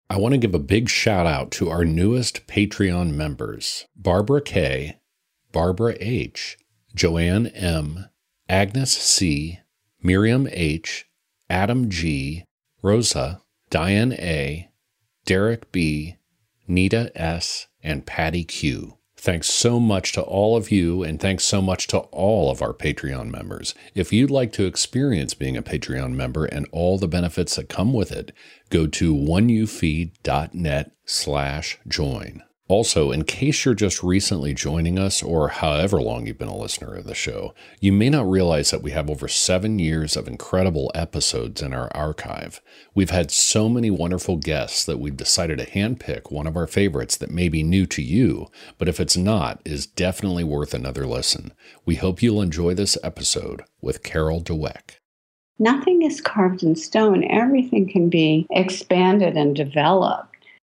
I want to give a big shout out to our newest Patreon members, Barbara K., Barbara H., Joanne M., Agnes C., Miriam H., Adam G., Rosa, Diane A., Derek B., Nita S., and Patty Q. Thanks so much to all of you, and thanks so much to all of our Patreon members. If you'd like to experience being a Patreon member and all the benefits that come with it, go to oneyoufeed.net/join. Also, in case you're just recently joining us, or however long you've been a listener of the show, you may not realize that we have over 7 years of incredible episodes in our archive. We've had so many wonderful guests that we've decided to handpick one of our favorites that may be new to you, but if it's not, is definitely worth another listen. We hope you'll enjoy this episode with Carol Dweck. Nothing is carved in stone. Everything can be expanded and developed.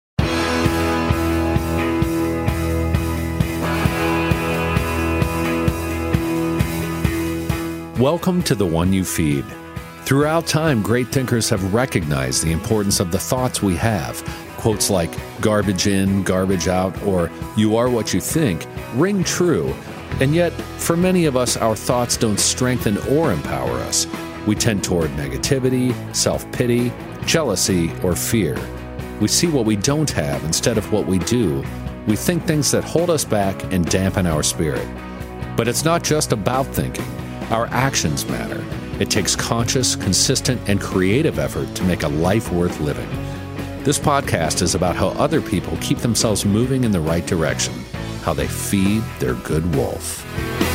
Welcome to The One You Feed. Throughout time, great thinkers have recognized the importance of the thoughts we have. Quotes like garbage in, garbage out, or you are what you think ring true. And yet, for many of us, our thoughts don't strengthen or empower us. We tend toward negativity, self-pity, jealousy, or fear. We see what we don't have instead of what we do. We think things that hold us back and dampen our spirit. But it's not just about thinking. Our actions matter. It takes conscious, consistent, and creative effort to make a life worth living. This podcast is about how other people keep themselves moving in the right direction, how they feed their good wolf.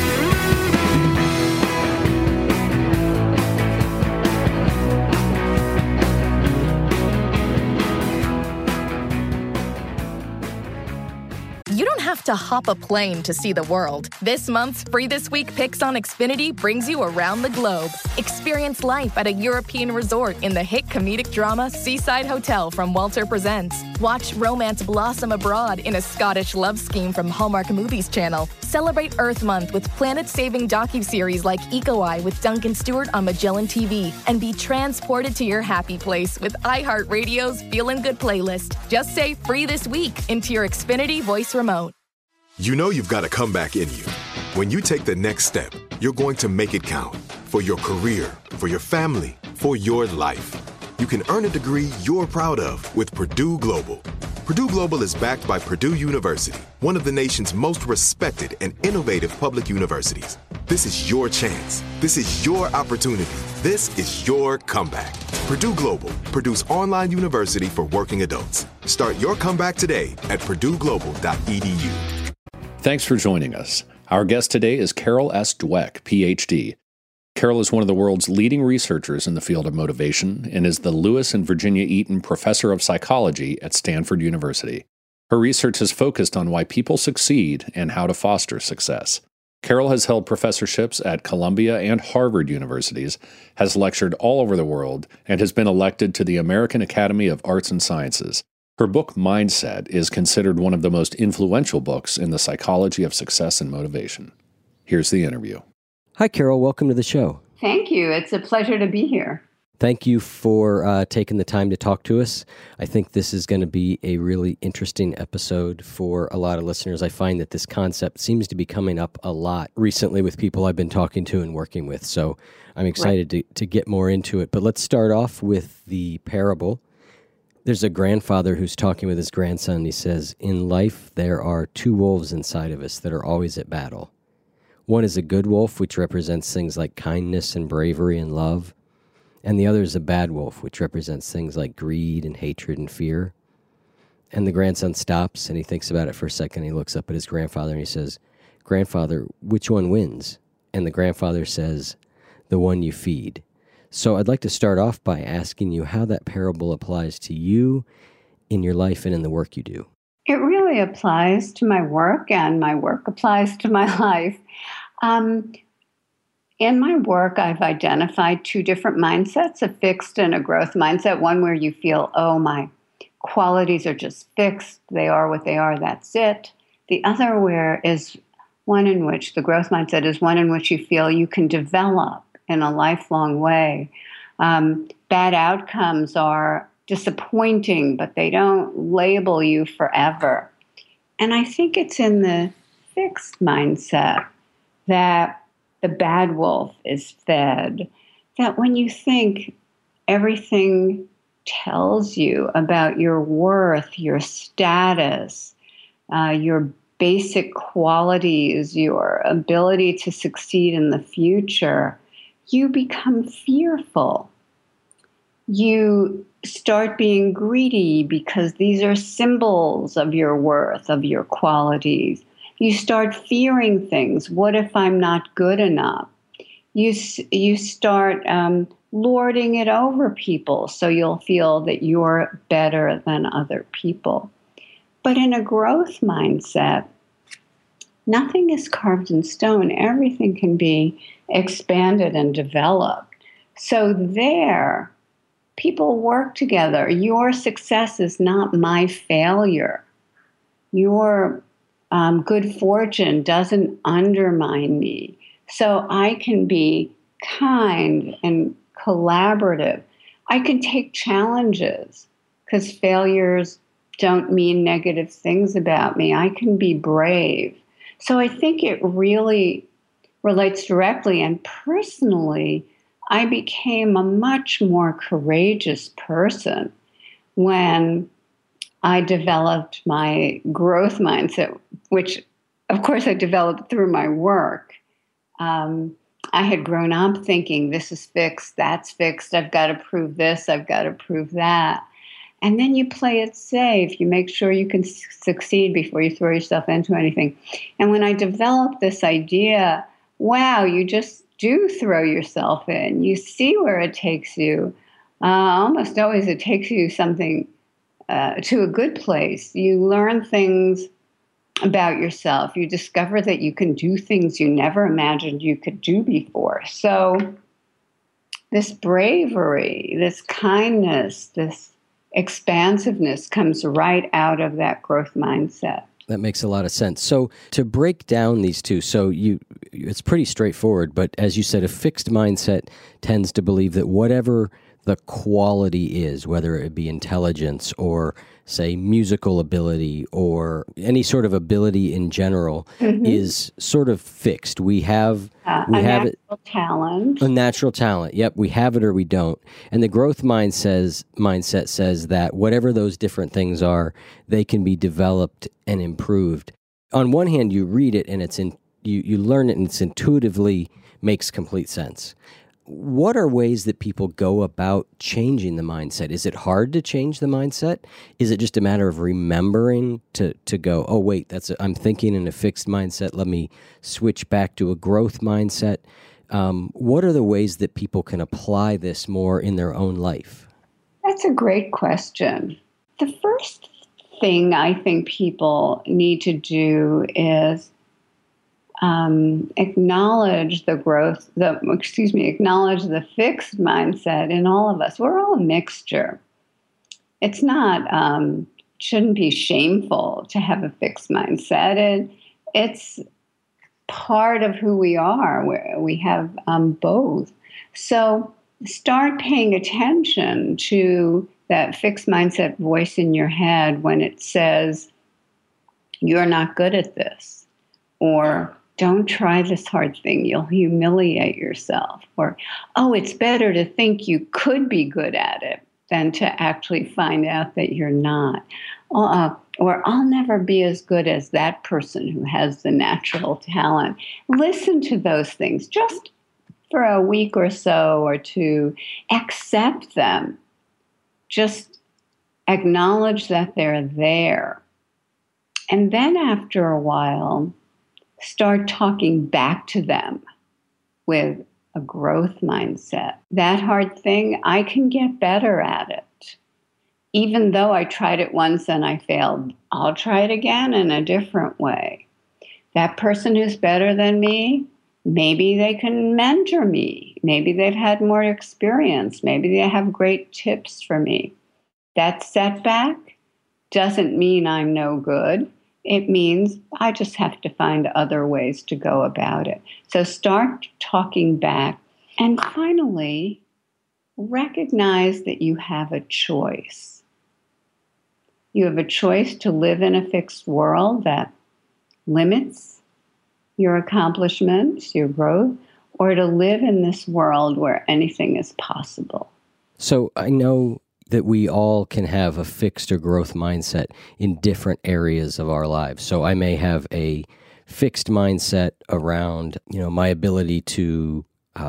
To hop a plane to see the world. This month's Free This Week Picks on Xfinity brings you around the globe. Experience life at a European resort in the hit comedic drama Seaside Hotel from Walter Presents. Watch romance blossom abroad in a Scottish love scheme from Hallmark Movies Channel. Celebrate Earth Month with planet-saving docuseries like Eco Eye with Duncan Stewart on Magellan TV. And be transported to your happy place with iHeartRadio's Feelin' Good playlist. Just say Free This Week into your Xfinity voice remote. You know you've got a comeback in you. When you take the next step, you're going to make it count. For your career, for your family, for your life. You can earn a degree you're proud of with Purdue Global. Purdue Global is backed by Purdue University, one of the nation's most respected and innovative public universities. This is your chance. This is your opportunity. This is your comeback. Purdue Global, Purdue's online university for working adults. Start your comeback today at purdueglobal.edu. Thanks for joining us. Our guest today is Carol S. Dweck, Ph.D. Carol is one of the world's leading researchers in the field of motivation and is the Lewis and Virginia Eaton Professor of Psychology at Stanford University. Her research has focused on why people succeed and how to foster success. Carol has held professorships at Columbia and Harvard universities, has lectured all over the world, and has been elected to the American Academy of Arts and Sciences. Her book, Mindset, is considered one of the most influential books in the psychology of success and motivation. Here's the interview. Hi, Carol. Welcome to the show. Thank you. It's a pleasure to be here. Thank you for taking the time to talk to us. I think this is going to be a really interesting episode for a lot of listeners. I find that this concept seems to be coming up a lot recently with people I've been talking to and working with. So I'm excited to get more into it. But let's start off with the parable. There's a grandfather who's talking with his grandson. He says, in life, there are two wolves inside of us that are always at battle. One is a good wolf, which represents things like kindness and bravery and love. And the other is a bad wolf, which represents things like greed and hatred and fear. And the grandson stops and he thinks about it for a second. He looks up at his grandfather and he says, Grandfather, which one wins? And the grandfather says, the one you feed. So I'd like to start off by asking you how that parable applies to you in your life and in the work you do. It really applies to my work, and my work applies to my life. In my work, I've identified two different mindsets, a fixed and a growth mindset, one where you feel, oh, my qualities are just fixed, they are what they are, that's it. The other where is one in which, the growth mindset is one in which you feel you can develop in a lifelong way. Bad outcomes are disappointing, but they don't label you forever. And I think it's in the fixed mindset that the bad wolf is fed, that when you think everything tells you about your worth, your status, your basic qualities, your ability to succeed in the future, you become fearful. You start being greedy because these are symbols of your worth, of your qualities. You start fearing things. What if I'm not good enough? You start lording it over people, so you'll feel that you're better than other people. But in a growth mindset, nothing is carved in stone. Everything can be expanded and developed. So there, people work together. Your success is not my failure. Your good fortune doesn't undermine me. So I can be kind and collaborative. I can take challenges because failures don't mean negative things about me. I can be brave. So I think it really relates directly. And personally, I became a much more courageous person when I developed my growth mindset, which, of course, I developed through my work. I had grown up thinking, this is fixed, that's fixed, I've got to prove this, I've got to prove that. And then you play it safe. You make sure you can succeed before you throw yourself into anything. And when I developed this idea, wow, you just do throw yourself in. You see where it takes you. Almost always it takes you something to a good place. You learn things about yourself. You discover that you can do things you never imagined you could do before. So this bravery, this kindness, this expansiveness comes right out of that growth mindset. That makes a lot of sense. So to break down these two, it's pretty straightforward, but as you said, a fixed mindset tends to believe that whatever the quality is, whether it be intelligence or, say, musical ability or any sort of ability in general, is sort of fixed. We have a natural talent. A natural talent. Yep, we have it or we don't. And the growth mindset says that whatever those different things are, they can be developed and improved. On one hand, you read it and you learn it and it's intuitively makes complete sense. What are ways that people go about changing the mindset? Is it hard to change the mindset? Is it just a matter of remembering to go, oh, wait, I'm thinking in a fixed mindset. Let me switch back to a growth mindset. What are the ways that people can apply this more in their own life? That's a great question. The first thing I think people need to do is acknowledge acknowledge the fixed mindset in all of us. We're all a mixture. It's not, shouldn't be shameful to have a fixed mindset. It's part of who we are. We have both. So start paying attention to that fixed mindset voice in your head when it says, you're not good at this, or don't try this hard thing, you'll humiliate yourself. Or, oh, it's better to think you could be good at it than to actually find out that you're not. Or I'll never be as good as that person who has the natural talent. Listen to those things just for a week or so or two. Accept them. Just acknowledge that they're there. And then after a while, start talking back to them with a growth mindset. That hard thing, I can get better at it. Even though I tried it once and I failed, I'll try it again in a different way. That person who's better than me, maybe they can mentor me. Maybe they've had more experience. Maybe they have great tips for me. That setback doesn't mean I'm no good. It means I just have to find other ways to go about it. So start talking back. And finally, recognize that you have a choice. You have a choice to live in a fixed world that limits your accomplishments, your growth, or to live in this world where anything is possible. So I know that we all can have a fixed or growth mindset in different areas of our lives. So I may have a fixed mindset around, my ability to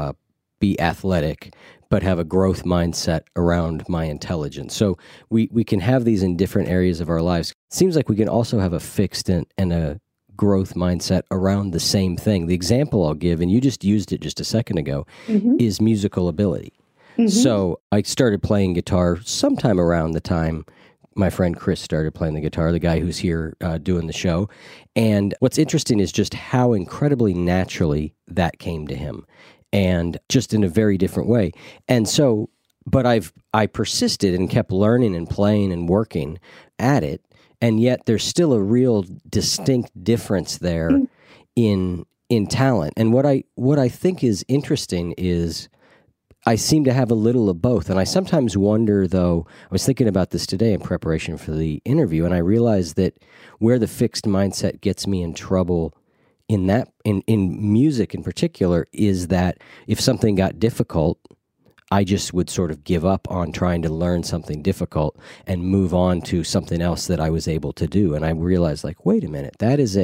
be athletic, but have a growth mindset around my intelligence. So we can have these in different areas of our lives. It seems like we can also have a fixed and a growth mindset around the same thing. The example I'll give, and you just used it just a second ago, is musical ability. So I started playing guitar sometime around the time my friend Chris started playing the guitar, the guy who's here doing the show. And what's interesting is just how incredibly naturally that came to him, and just in a very different way. And so, but I persisted and kept learning and playing and working at it. And yet there's still a real distinct difference there in talent. And what I think is interesting is I seem to have a little of both. And I sometimes wonder, though, I was thinking about this today in preparation for the interview, and I realized that where the fixed mindset gets me in trouble in music in particular is that if something got difficult, I just would sort of give up on trying to learn something difficult and move on to something else that I was able to do. And I realized, wait a minute, that is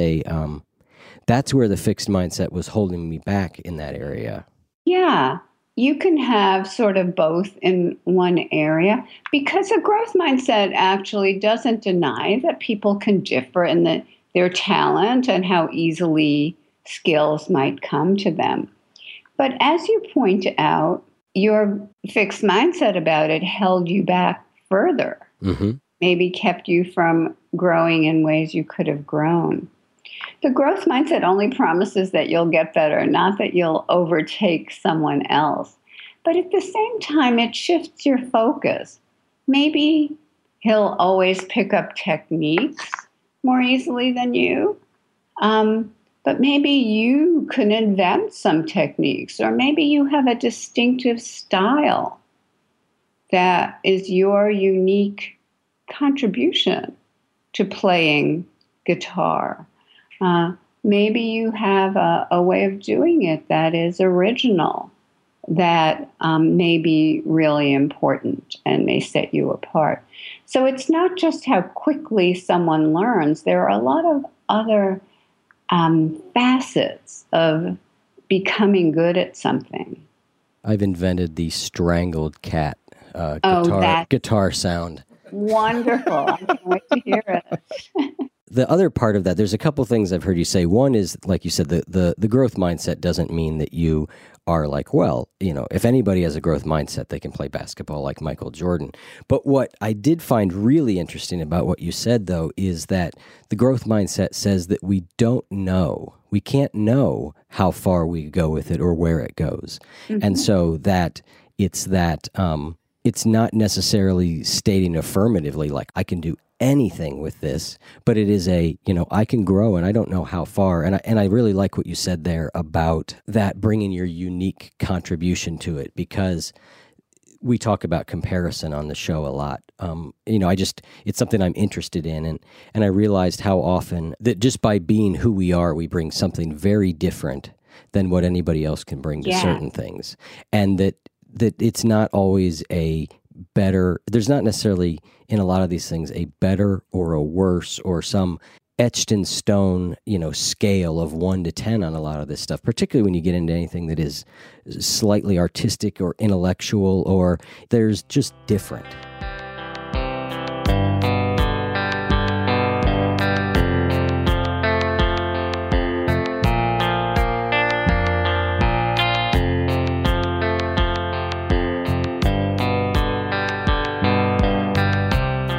that's where the fixed mindset was holding me back in that area. Yeah, you can have sort of both in one area, because a growth mindset actually doesn't deny that people can differ in their talent and how easily skills might come to them. But as you point out, your fixed mindset about it held you back further, maybe kept you from growing in ways you could have grown. The growth mindset only promises that you'll get better, not that you'll overtake someone else. But at the same time, it shifts your focus. Maybe he'll always pick up techniques more easily than you. But maybe you can invent some techniques, or maybe you have a distinctive style that is your unique contribution to playing guitar. Maybe you have a way of doing it that is original, that may be really important and may set you apart. So it's not just how quickly someone learns. There are a lot of other facets of becoming good at something. I've invented the strangled cat guitar sound. Wonderful. I can't wait to hear it. The other part of that, there's a couple things I've heard you say. One is, like you said, the growth mindset doesn't mean that you are if anybody has a growth mindset, they can play basketball like Michael Jordan. But what I did find really interesting about what you said, though, is that the growth mindset says that we don't know. We can't know how far we go with it or where it goes. And so that it's not necessarily stating affirmatively, like, I can do anything with this, but it is I can grow and I don't know how far. And I really like what you said there about that, bringing your unique contribution to it, because we talk about comparison on the show a lot. It's something I'm interested in. And I realized how often that just by being who we are, we bring something very different than what anybody else can bring to certain things. And that it's not always there's not necessarily in a lot of these things a better or a worse or some etched in stone, scale of 1 to 10 on a lot of this stuff, particularly when you get into anything that is slightly artistic or intellectual, or there's just different.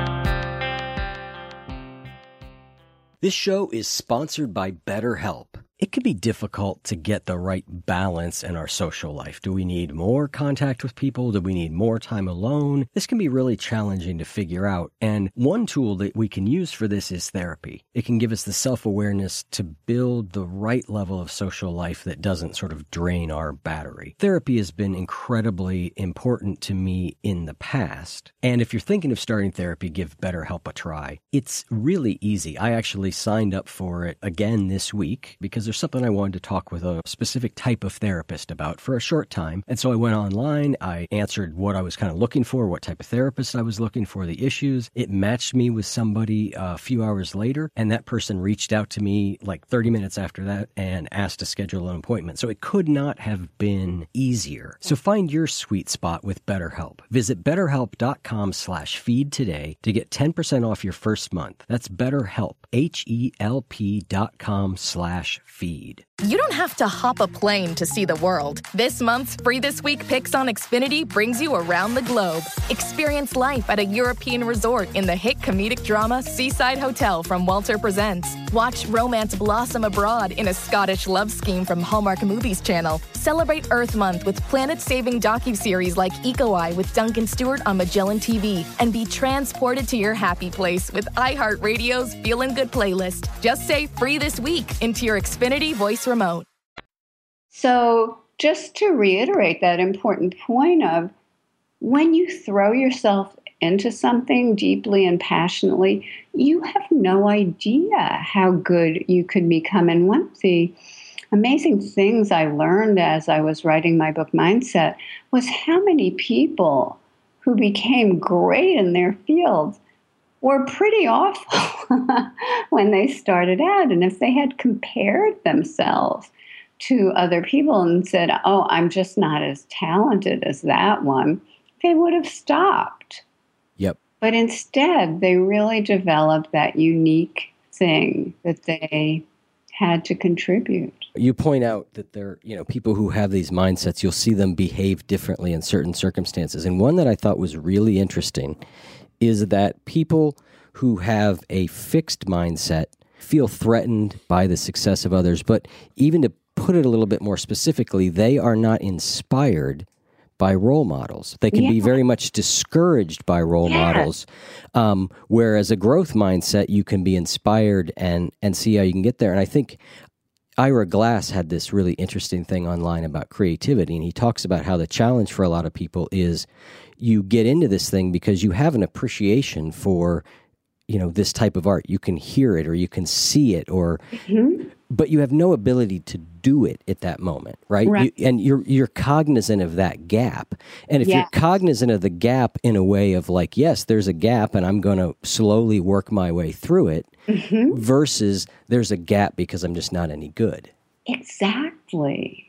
This show is sponsored by BetterHelp. It can be difficult to get the right balance in our social life. Do we need more contact with people? Do we need more time alone? This can be really challenging to figure out. And one tool that we can use for this is therapy. It can give us the self-awareness to build the right level of social life that doesn't sort of drain our battery. Therapy has been incredibly important to me in the past. And if you're thinking of starting therapy, give BetterHelp a try. It's really easy. I actually signed up for it again this week because there's something I wanted to talk with a specific type of therapist about for a short time. And so I went online, I answered what I was kind of looking for, what type of therapist I was looking for, the issues. It matched me with somebody a few hours later, and that person reached out to me like 30 minutes after that and asked to schedule an appointment. So it could not have been easier. So find your sweet spot with BetterHelp. Visit BetterHelp.com/feed today to get 10% off your first month. That's BetterHelp, HELP.com/feed. You don't have to hop a plane to see the world. This month's Free This Week Picks on Xfinity brings you around the globe. Experience life at a European resort in the hit comedic drama Seaside Hotel from Walter Presents. Watch romance blossom abroad in a Scottish love scheme from Hallmark Movies Channel. Celebrate Earth Month with planet-saving docuseries like Eco Eye with Duncan Stewart on Magellan TV. And be transported to your happy place with iHeartRadio's Feelin' Good playlist. Just say Free This Week into your Xfinity voice remote. So just to reiterate that important point of when you throw yourself into something deeply and passionately, you have no idea how good you could become. And one of the amazing things I learned as I was writing my book, Mindset, was how many people who became great in their fields were pretty awful when they started out. And if they had compared themselves to other people and said, oh, I'm just not as talented as that one, they would have stopped. Yep. But instead, they really developed that unique thing that they had to contribute. You point out that there, people who have these mindsets, you'll see them behave differently in certain circumstances. And one that I thought was really interesting is that people who have a fixed mindset feel threatened by the success of others. But even to put it a little bit more specifically, they are not inspired by role models. They can be very much discouraged by role models. Whereas a growth mindset, you can be inspired and see how you can get there. And I think Ira Glass had this really interesting thing online about creativity, and he talks about how the challenge for a lot of people is you get into this thing because you have an appreciation for, this type of art. You can hear it or you can see it, or but you have no ability to do it at that moment, right? And you're cognizant of that gap. And if you're cognizant of the gap in a way of like, yes, there's a gap and I'm going to slowly work my way through it, versus there's a gap because I'm just not any good. Exactly.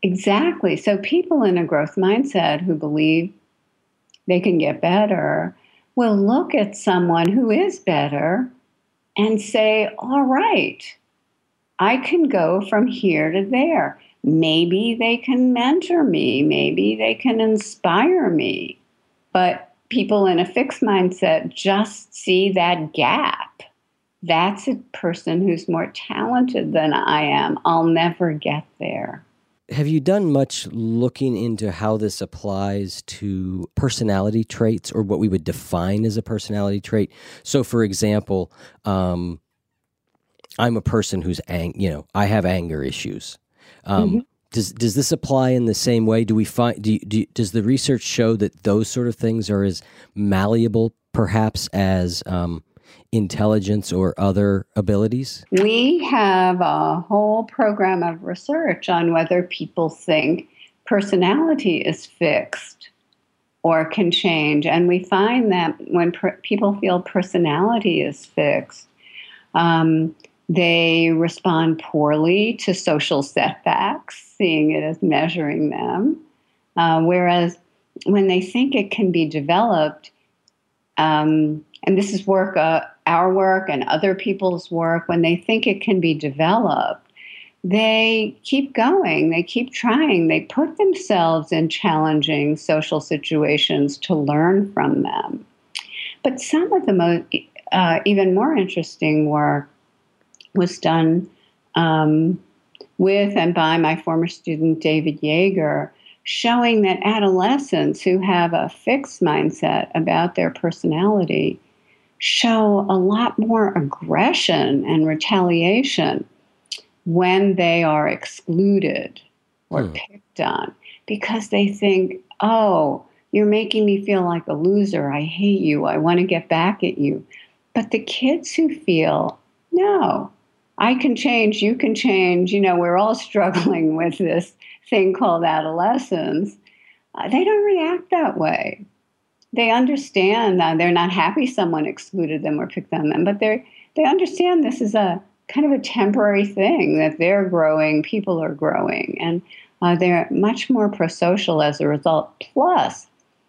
So people in a growth mindset who believe they can get better will look at someone who is better and say, all right, I can go from here to there. Maybe they can mentor me. Maybe they can inspire me. But people in a fixed mindset just see that gap. That's a person who's more talented than I am. I'll never get there. Have you done much looking into how this applies to personality traits or what we would define as a personality trait? So, for example, I'm a person who's, I have anger issues. Does this apply in the same way? Do we find? Does the research show that those sort of things are as malleable, perhaps, as intelligence or other abilities? We have a whole program of research on whether people think personality is fixed or can change. And we find that when people feel personality is fixed, they respond poorly to social setbacks, seeing it as measuring them. Whereas when they think it can be developed, and this is our work and other people's work, when they think it can be developed, they keep going, they keep trying, they put themselves in challenging social situations to learn from them. But some of the even more interesting work was done with and by my former student, David Yeager, showing that adolescents who have a fixed mindset about their personality show a lot more aggression and retaliation when they are excluded or picked on, because they think, oh, you're making me feel like a loser. I hate you. I want to get back at you. But the kids who feel, no, I can change, you can change, we're all struggling with this thing called adolescence, they don't react that way. They understand that they're not happy someone excluded them or picked on them, but they understand this is a kind of a temporary thing, that they're growing, people are growing, and they're much more prosocial as a result. Plus,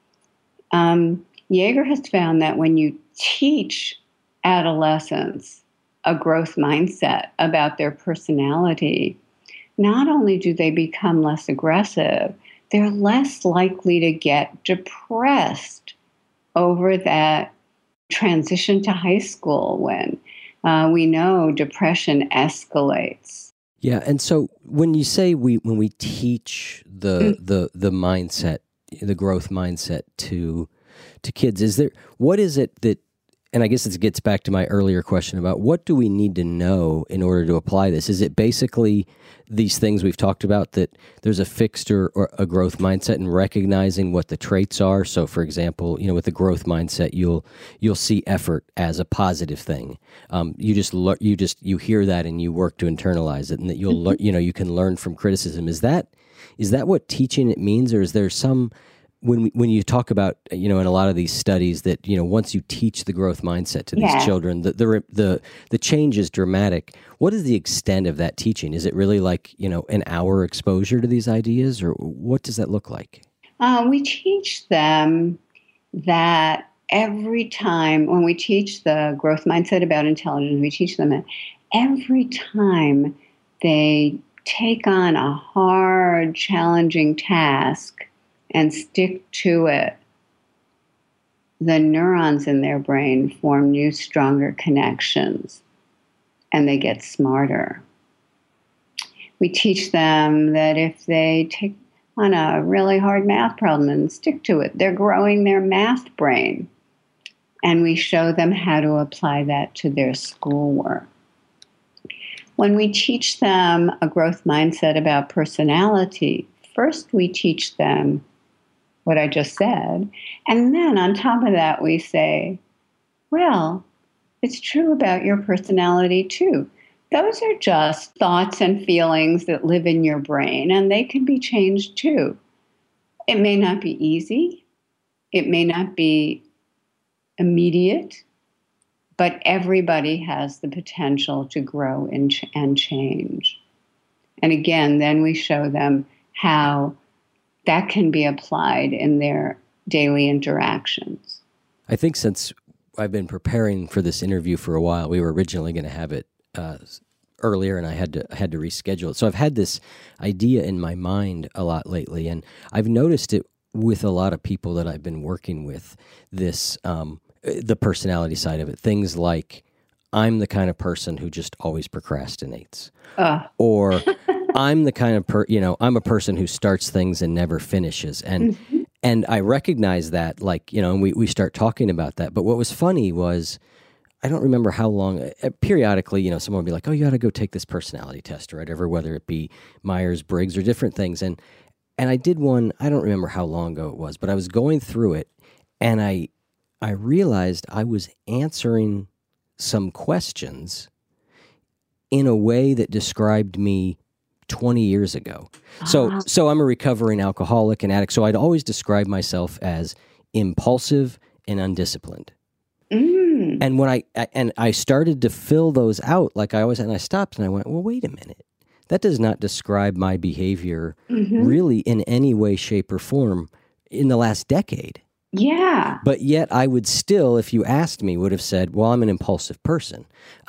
Yeager has found that when you teach adolescents a growth mindset about their personality, not only do they become less aggressive, they're less likely to get depressed over that transition to high school when we know depression escalates. Yeah, and so when you say when we teach the mindset, the growth mindset to kids, what is it that, and I guess it gets back to my earlier question about what do we need to know in order to apply this? Is it basically these things we've talked about, that there's a fixed or a growth mindset, and recognizing what the traits are? So, for example, with the growth mindset, you'll see effort as a positive thing. You hear that and you work to internalize it, and that you can learn from criticism. Is that what teaching it means, or is there some? When you talk about, in a lot of these studies that, once you teach the growth mindset to these children, the change is dramatic. What is the extent of that teaching? Is it really like, an hour exposure to these ideas, or what does that look like? We teach them that every time, when we teach the growth mindset about intelligence, we teach them that every time they take on a hard, challenging task and stick to it, the neurons in their brain form new, stronger connections, and they get smarter. We teach them that if they take on a really hard math problem and stick to it, they're growing their math brain. And we show them how to apply that to their schoolwork. When we teach them a growth mindset about personality, first we teach them what I just said. And then on top of that, we say, well, it's true about your personality too. Those are just thoughts and feelings that live in your brain, and they can be changed too. It may not be easy. It may not be immediate, but everybody has the potential to grow and change. And again, then we show them how that can be applied in their daily interactions. I think since I've been preparing for this interview for a while, we were originally going to have it earlier, and I had to reschedule it. So I've had this idea in my mind a lot lately, and I've noticed it with a lot of people that I've been working with, this the personality side of it. Things like, I'm the kind of person who just always procrastinates. Or I'm the kind of I'm a person who starts things and never finishes. And and I recognize that, and we start talking about that. But what was funny was, I don't remember how long, periodically, someone would be like, oh, you got to go take this personality test or whatever, whether it be Myers-Briggs or different things. And I did one, I don't remember how long ago it was, but I was going through it, and I realized I was answering some questions in a way that described me 20 years ago. So I'm a recovering alcoholic and addict, so I'd always describe myself as impulsive and undisciplined. And when I started to fill those out, like I always, and I stopped and I went, well, wait a minute. That does not describe my behavior really in any way, shape, or form in the last decade. Yeah. But yet I would still, if you asked me, would have said, well, I'm an impulsive person.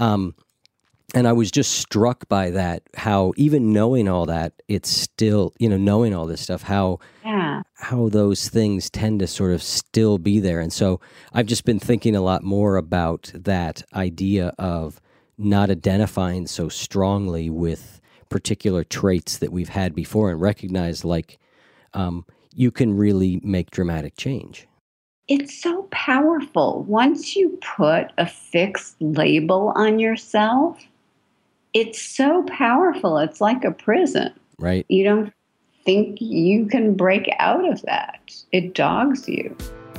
And I was just struck by that, how even knowing all that, it's still, knowing all this stuff, how those things tend to sort of still be there. And so I've just been thinking a lot more about that idea of not identifying so strongly with particular traits that we've had before and recognize, like, you can really make dramatic change. It's so powerful. Once you put a fixed label on yourself, it's so powerful. It's like a prison. Right. You don't think you can break out of that. It dogs you.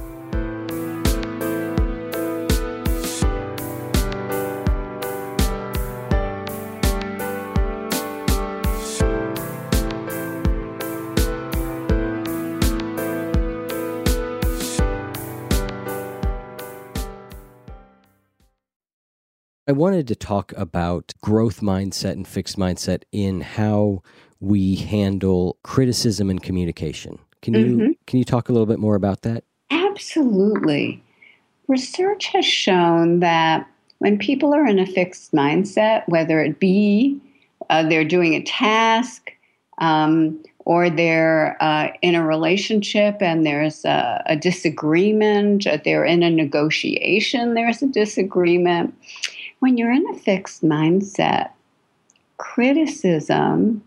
I wanted to talk about growth mindset and fixed mindset in how we handle criticism and communication. Can you talk a little bit more about that? Absolutely. Research has shown that when people are in a fixed mindset, whether it be they're doing a task or they're in a relationship and there's a disagreement, they're in a negotiation, there's a disagreement. When you're in a fixed mindset, criticism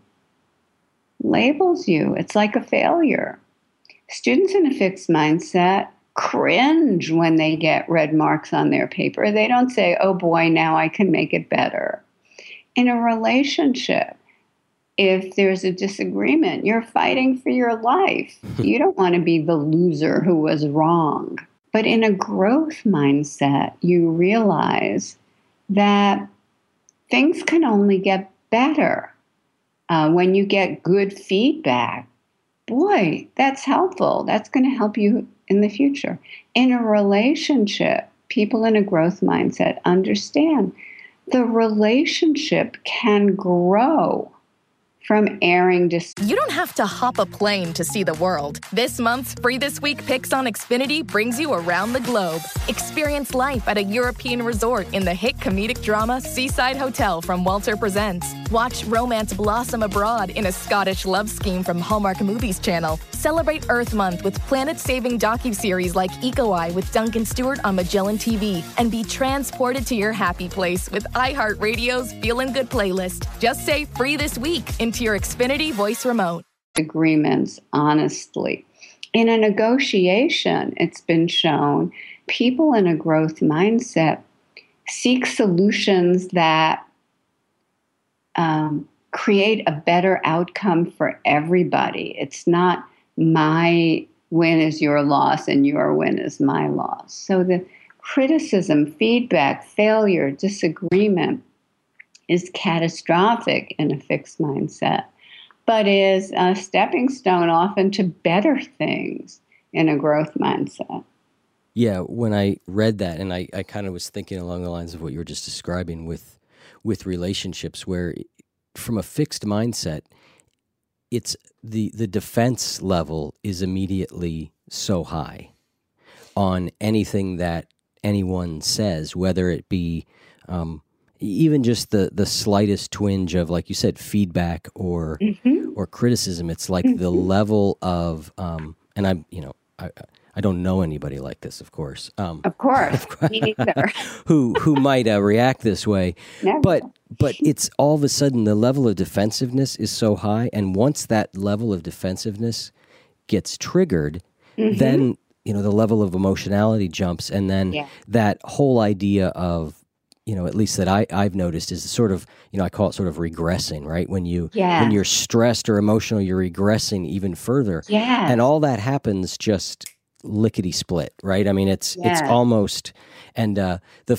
labels you. It's like a failure. Students in a fixed mindset cringe when they get red marks on their paper. They don't say, oh boy, now I can make it better. In a relationship, if there's a disagreement, you're fighting for your life. You don't want to be the loser who was wrong. But in a growth mindset, you realize that things can only get better. When you get good feedback, boy, that's helpful. That's going to help you in the future. In a relationship, people in a growth mindset understand the relationship can grow from airing You don't have to hop a plane to see the world. This month's Free This Week Picks on Xfinity brings you around the globe. Experience life at a European resort in the hit comedic drama Seaside Hotel from Walter Presents. Watch romance blossom abroad in a Scottish love scheme from Hallmark Movies Channel. Celebrate Earth Month with planet-saving docuseries like Eco Eye with Duncan Stewart on Magellan TV. And be transported to your happy place with iHeartRadio's Feelin' Good playlist. Just say Free This Week into your Xfinity voice remote. Agreements honestly. In a negotiation, it's been shown people in a growth mindset seek solutions that create a better outcome for everybody. It's not my win is your loss and your win is my loss. So the criticism, feedback, failure, disagreement is catastrophic in a fixed mindset, but is a stepping stone often to better things in a growth mindset. Yeah, when I read that, and I kind of was thinking along the lines of what you were just describing with relationships, where from a fixed mindset, it's the defense level is immediately so high on anything that anyone says, whether it be even just the slightest twinge of, like you said, feedback or criticism. It's like the level of and I don't know anybody like this, of course. Of course, me neither. who might react this way, Never. but it's all of a sudden the level of defensiveness is so high, and once that level of defensiveness gets triggered, then the level of emotionality jumps, and then that whole idea of at least that I've noticed is sort of, I call it sort of regressing, right? When you're stressed or emotional, you're regressing even further. Yes. And all that happens just lickety split, right? I mean, it's almost, and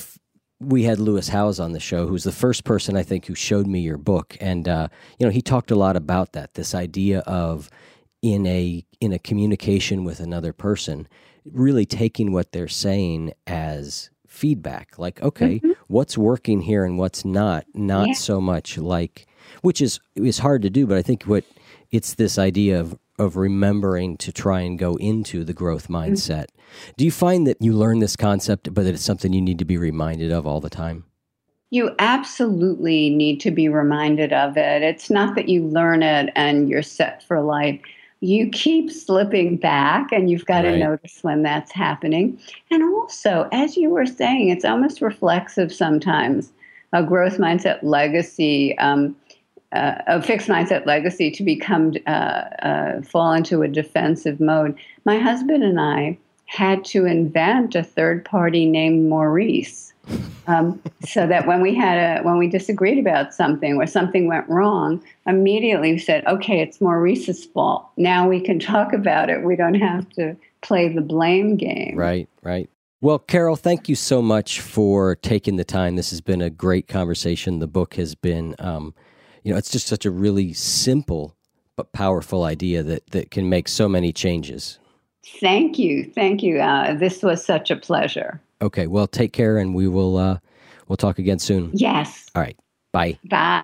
we had Lewis Howes on the show, who's the first person I think who showed me your book. And, he talked a lot about that, this idea of in a communication with another person, really taking what they're saying as feedback, like, okay, what's working here and what's not so much like, which is hard to do, but I think it's this idea of remembering to try and go into the growth mindset. Do you find that you learn this concept, but that it's something you need to be reminded of all the time? You absolutely need to be reminded of it. It's not that you learn it and you're set for life. You keep slipping back, and you've got to notice when that's happening. And also, as you were saying, it's almost reflexive sometimes, a growth mindset legacy. a fixed mindset legacy to become fall into a defensive mode. My husband and I had to invent a third party named Maurice, so that when we disagreed about something or something went wrong, immediately we said, "Okay, it's Maurice's fault. Now we can talk about it. We don't have to play the blame game." Right. Well, Carol, thank you so much for taking the time. This has been a great conversation. The book has been, it's just such a really simple but powerful idea that can make so many changes. Thank you. This was such a pleasure. Okay, well, take care, and we'll talk again soon. Yes. All right. Bye. Bye.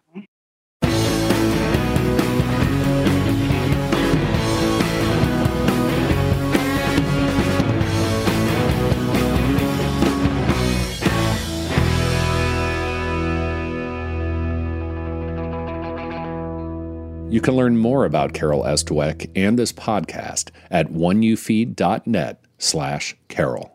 You can learn more about Carol Estweck and this podcast at oneyoufeed.net/Carol.